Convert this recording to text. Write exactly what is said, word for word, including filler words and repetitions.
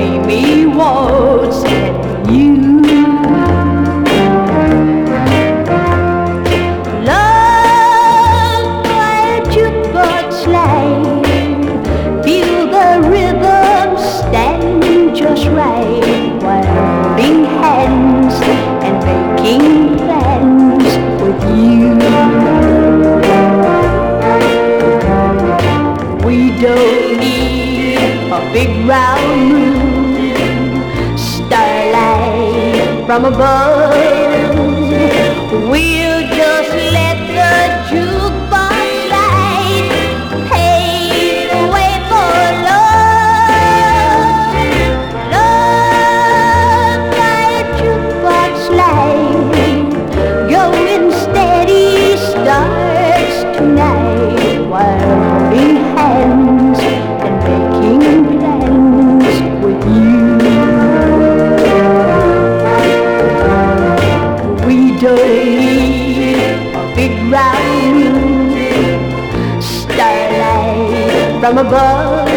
play me waltz and you. Love by a jukebox line, feel the rhythm stand just right while holding hands and making plans with you. We don't need a big round moon, starlight from above. We'll just let the jukebox light pave the way for love. Love like jukebox light, going steady starts tonight while holding hands and making plans with you. We don't need a big round moon, starlight from above.